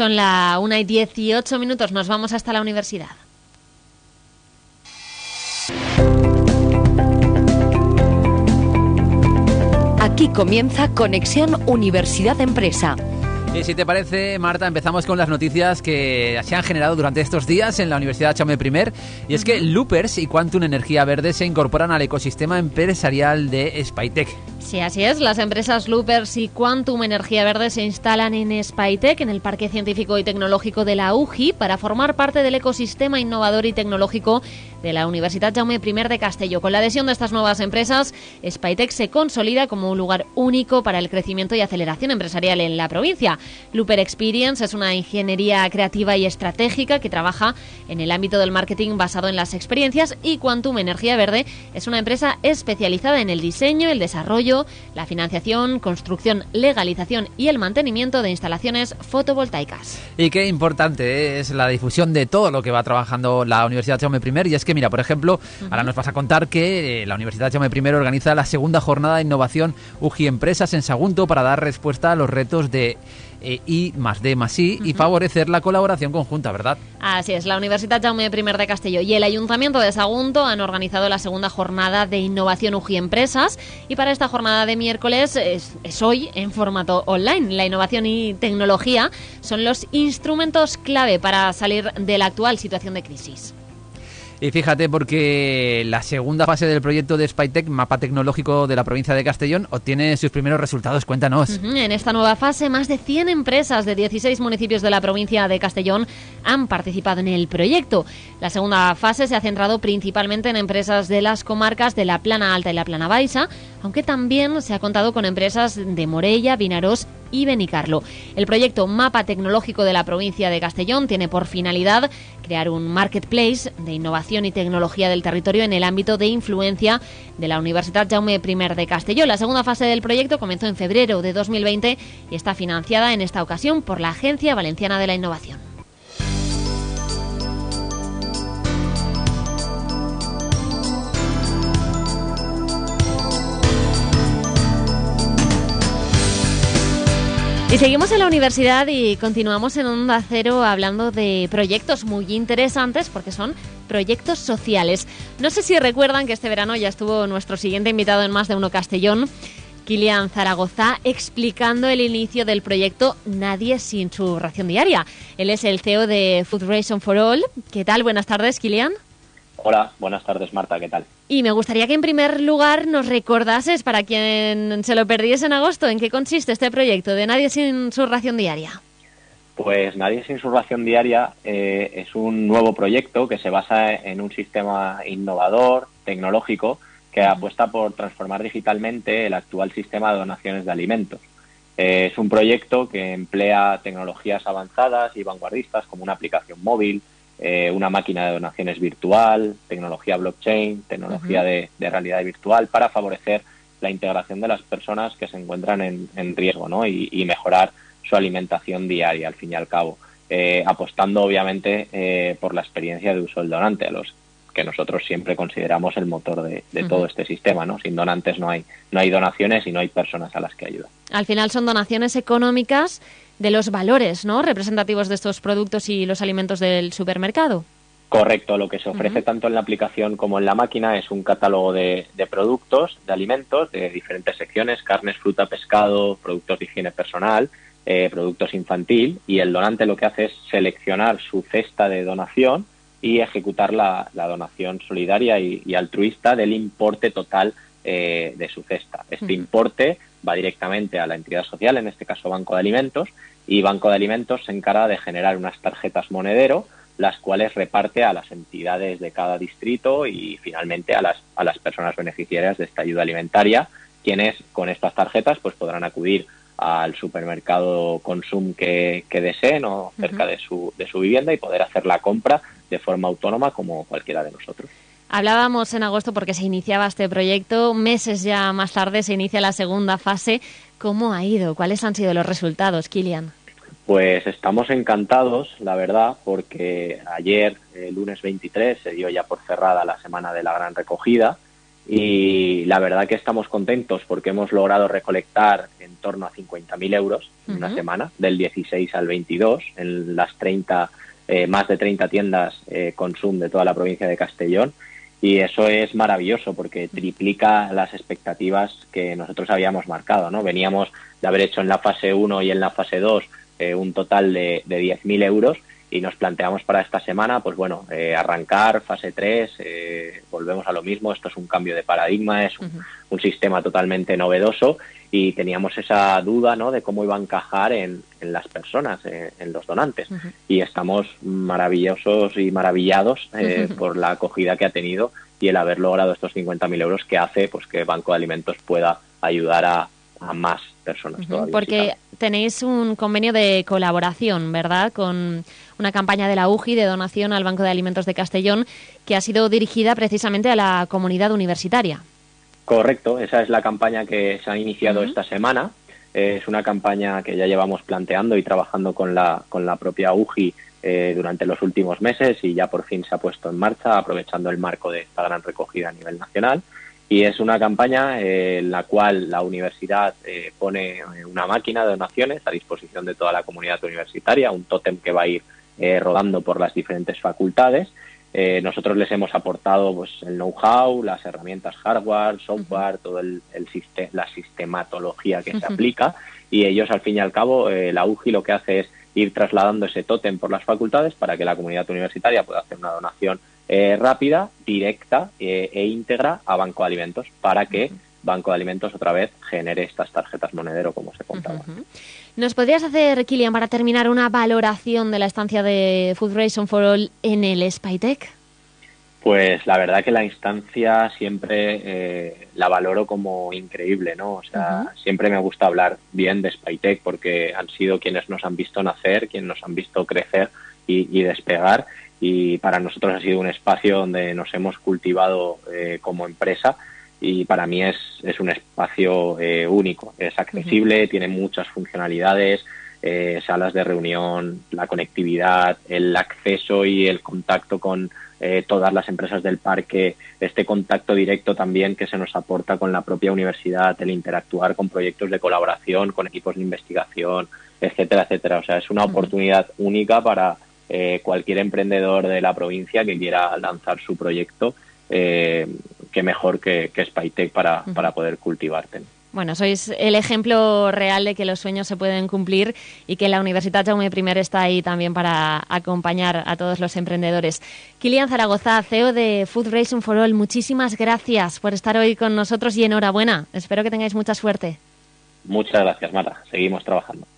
Son la 1:18, nos vamos hasta la universidad. Aquí comienza Conexión Universidad Empresa. Y si te parece, Marta, empezamos con las noticias que se han generado durante estos días en la Universidad Jaume I. Y es que Loopers y Quantum Energía Verde se incorporan al ecosistema empresarial de Spytech. Sí, así es. Las empresas Loopers y Quantum Energía Verde se instalan en Spytech, en el Parque Científico y Tecnológico de la UJI, para formar parte del ecosistema innovador y tecnológico de la Universidad Jaume I de Castelló. Con la adhesión de estas nuevas empresas, Spytech se consolida como un lugar único para el crecimiento y aceleración empresarial en la provincia. Looper Experience es una ingeniería creativa y estratégica que trabaja en el ámbito del marketing basado en las experiencias, y Quantum Energía Verde es una empresa especializada en el diseño, el desarrollo, la financiación, construcción, legalización y el mantenimiento de instalaciones fotovoltaicas. Y qué importante es la difusión de todo lo que va trabajando la Universidad Jaume I. Y es que, mira, por ejemplo, ahora nos vas a contar que la Universidad Jaume I organiza la segunda jornada de innovación UJI Empresas en Sagunto para dar respuesta a los retos de I+D+I y favorecer la colaboración conjunta, ¿verdad? Así es, la Universidad Jaume I de Castelló y el Ayuntamiento de Sagunto han organizado la segunda jornada de innovación UJI Empresas, y para esta jornada de miércoles es hoy en formato online. La innovación y tecnología son los instrumentos clave para salir de la actual situación de crisis. Y fíjate, porque la segunda fase del proyecto de Spytech, mapa tecnológico de la provincia de Castellón, obtiene sus primeros resultados. Cuéntanos. En esta nueva fase, más de 100 empresas de 16 municipios de la provincia de Castellón han participado en el proyecto. La segunda fase se ha centrado principalmente en empresas de las comarcas de la Plana Alta y la Plana Baixa, aunque también se ha contado con empresas de Morella, Vinarós y Benicarlo. El proyecto Mapa Tecnológico de la provincia de Castellón tiene por finalidad crear un marketplace de innovación y tecnología del territorio en el ámbito de influencia de la Universidad Jaume I de Castelló. La segunda fase del proyecto comenzó en febrero de 2020 y está financiada en esta ocasión por la Agencia Valenciana de la Innovación. Y seguimos en la universidad y continuamos en Onda Cero hablando de proyectos muy interesantes, porque son proyectos sociales. No sé si recuerdan que este verano ya estuvo nuestro siguiente invitado en Más de Uno Castellón, Kilian Zaragoza, explicando el inicio del proyecto Nadie sin su ración diaria. Él es el CEO de Food Ration for All. ¿Qué tal? Buenas tardes, Kilian. Hola, buenas tardes, Marta, ¿qué tal? Y me gustaría que en primer lugar nos recordases, para quien se lo perdiese en agosto, en qué consiste este proyecto de Nadie sin su ración diaria. Pues Nadie sin su ración diaria es un nuevo proyecto que se basa en un sistema innovador, tecnológico, que apuesta por transformar digitalmente el actual sistema de donaciones de alimentos. Es un proyecto que emplea tecnologías avanzadas y vanguardistas como una aplicación móvil, una máquina de donaciones virtual, tecnología blockchain, tecnología de realidad virtual, para favorecer la integración de las personas que se encuentran en riesgo, ¿no? y mejorar su alimentación diaria, al fin y al cabo, apostando obviamente por la experiencia de uso del donante, a los que nosotros siempre consideramos el motor de todo este sistema, ¿no? Sin donantes no hay donaciones y no hay personas a las que ayudar. Al final son donaciones económicas de los valores, ¿no?, representativos de estos productos y los alimentos del supermercado. Correcto, lo que se ofrece tanto en la aplicación como en la máquina es un catálogo de productos, de alimentos, de diferentes secciones: carnes, fruta, pescado, productos de higiene personal, productos infantil, y el donante lo que hace es seleccionar su cesta de donación y ejecutar la donación solidaria y altruista del importe total de su cesta. Este importe va directamente a la entidad social, en este caso Banco de Alimentos, y Banco de Alimentos se encarga de generar unas tarjetas monedero, las cuales reparte a las entidades de cada distrito y finalmente a las personas beneficiarias de esta ayuda alimentaria, quienes con estas tarjetas pues podrán acudir al supermercado Consum que deseen o cerca de su vivienda y poder hacer la compra de forma autónoma como cualquiera de nosotros. Hablábamos en agosto porque se iniciaba este proyecto, meses ya más tarde se inicia la segunda fase. ¿Cómo ha ido? ¿Cuáles han sido los resultados, Kilian? Pues estamos encantados, la verdad, porque ayer, lunes 23, se dio ya por cerrada la semana de la gran recogida y la verdad que estamos contentos porque hemos logrado recolectar entre torno a 50.000 euros en una semana, del 16 al 22, en las más de 30 tiendas Consum de toda la provincia de Castellón. Y eso es maravilloso porque triplica las expectativas que nosotros habíamos marcado, ¿no? Veníamos de haber hecho en la fase 1 y en la fase 2 un total de 10.000 euros y nos planteamos para esta semana, pues bueno, arrancar fase 3, volvemos a lo mismo, esto es un cambio de paradigma, es un sistema totalmente novedoso y teníamos esa duda, ¿no?, de cómo iba a encajar en las personas, en los donantes. Y estamos maravillosos y maravillados por la acogida que ha tenido y el haber logrado estos 50.000 euros que hace pues que Banco de Alimentos pueda ayudar a más personas todavía. Porque tenéis un convenio de colaboración, ¿verdad?, con una campaña de la UGI de donación al Banco de Alimentos de Castellón que ha sido dirigida precisamente a la comunidad universitaria. Correcto, esa es la campaña que se ha iniciado esta semana. Es una campaña que ya llevamos planteando y trabajando con la propia UGI durante los últimos meses y ya por fin se ha puesto en marcha, aprovechando el marco de esta gran recogida a nivel nacional. Y es una campaña en la cual la universidad pone una máquina de donaciones a disposición de toda la comunidad universitaria, un tótem que va a ir rodando por las diferentes facultades. Nosotros les hemos aportado pues el know-how, las herramientas hardware, software, todo la sistematología que se aplica y ellos al fin y al cabo la UGI lo que hace es ir trasladando ese tótem por las facultades para que la comunidad universitaria pueda hacer una donación rápida, directa e íntegra a Banco de Alimentos para que Banco de Alimentos otra vez genere estas tarjetas monedero como se contaba. ¿Nos podrías hacer, Kilian, para terminar, una valoración de la estancia de Food Ration for All en el Spytek? Pues la verdad que la instancia siempre la valoro como increíble, ¿no? O sea, siempre me gusta hablar bien de Spytek porque han sido quienes nos han visto nacer, quienes nos han visto crecer y despegar, y para nosotros ha sido un espacio donde nos hemos cultivado como empresa. Y para mí es un espacio único, es accesible, tiene muchas funcionalidades, salas de reunión, la conectividad, el acceso y el contacto con todas las empresas del parque, este contacto directo también que se nos aporta con la propia universidad, el interactuar con proyectos de colaboración, con equipos de investigación, etcétera, etcétera. O sea, es una oportunidad única para cualquier emprendedor de la provincia que quiera lanzar su proyecto. Qué mejor que Spytek para poder cultivarte. Bueno, sois el ejemplo real de que los sueños se pueden cumplir y que la Universitat Jaume I está ahí también para acompañar a todos los emprendedores. Kilian Zaragoza, CEO de Food Ration for All, muchísimas gracias por estar hoy con nosotros y enhorabuena. Espero que tengáis mucha suerte. Muchas gracias, Marta. Seguimos trabajando.